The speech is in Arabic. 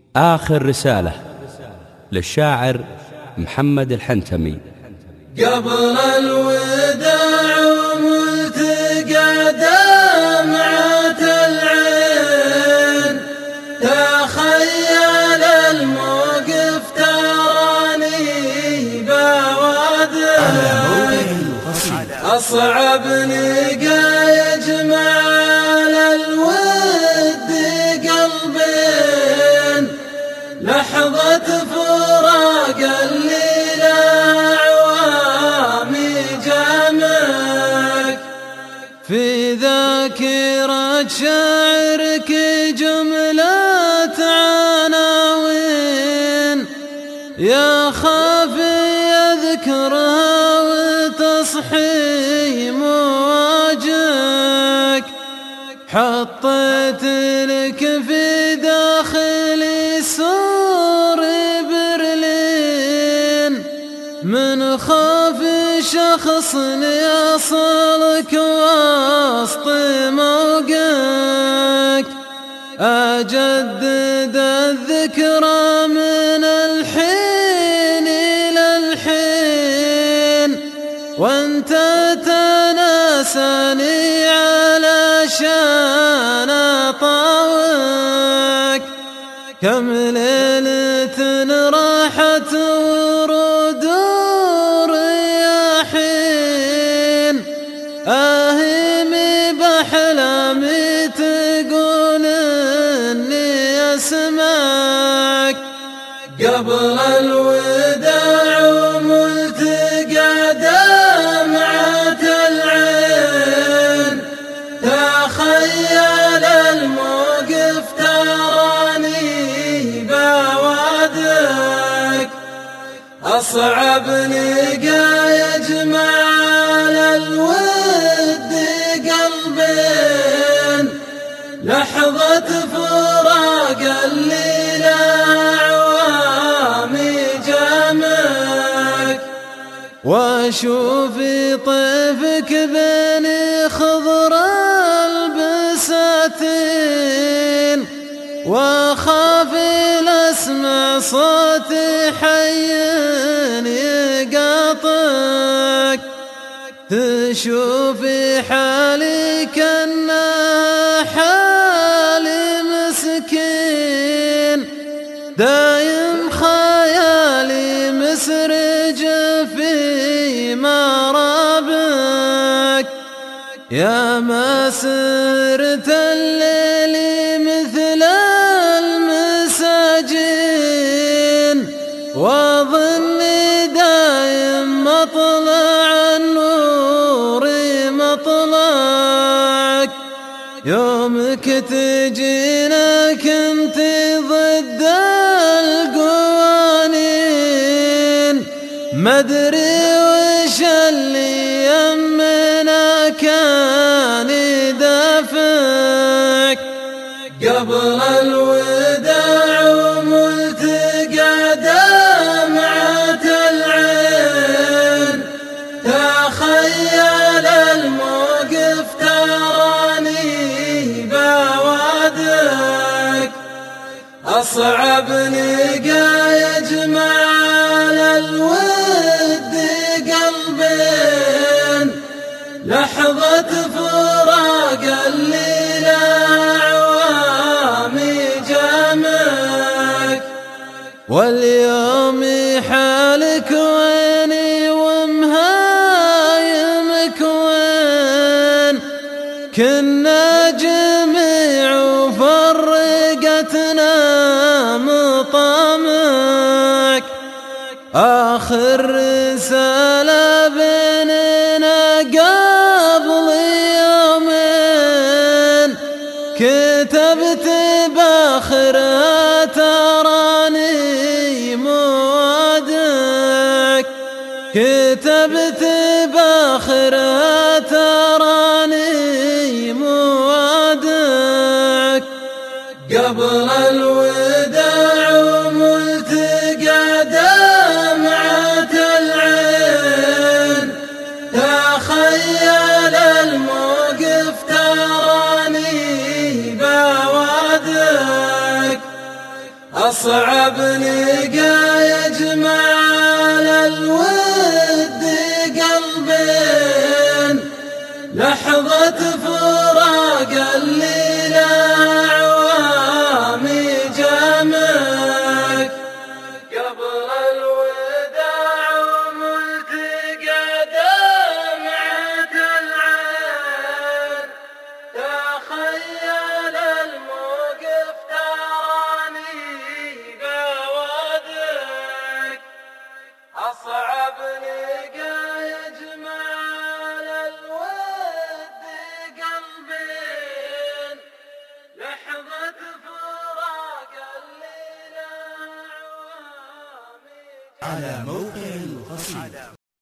آخر رسالة للشاعر محمد الحنتمي. قبل الوداع وملتقى دمعة العين، تخيل الموقف تراني بوادر أصعب نقا يجمع الود قلبين، لحظة فراق اللي لا عوامي جامك، في ذاكرة شاعرك جملة عناوين يا خافي يذكرها وتصحي مواجهك، حطيت لك في داخلي سور برلين من خاف شخص يصلك وسط موقعك، أجدد الذكرى من الحين إلى الحين وانت تناساني علشان أطاوعك، كم ليلة راحت ورود رياحين، آهمي بأحلامي تقول إني أسمعك، قبل الوداع وملتقى دمعة العين، تخيل الموقف تراني بوادرك أصعب نقا يجمع الود قلبين، لحظة فراق اللي لا عوامي جامك، واشوف طيفك بين خضر البساتين، واخاف لاسمع صوت حي يقاطعك، تشوفي حالي كأنها حالي مسكين، دايم خيالي مسرج في مرابك، يا ما سرت الليل مثل المساجين، وظني دايم مطلع النور مطلعك، يومك تجينا كنت ضد القوانين، مدري وش اللي يمنا كان يدافعك، قبل الوداع وملتقى دمعة العين، تخيل الموقف تراني بوادرك أصعب نقا يجمع الود قلبين، لحظة فراق اللي لا عوامي جامك، واليوم حالك ويني ومهايمك وين، كنا جميع وفرقتنا مطامعك، آخر رسالة بيننا قبل يومين، كتبت باخرها تراني موعدك، كتبت باخرها تراني موعدك، قبل الوداع وملتقى دمعة العين، تخيل الموقف تراني بوادرك أصعب لقى يجمع الود قلبين، لحظة فراق اللي لا عوامي جامك، قبل الوداع وملتقى دمعة العين، تخيل الموقف تراني بوادك، أصعب لقى يجمع الود قلبين، لحظة فراق اللي لا عوامي. على موقع القصيد.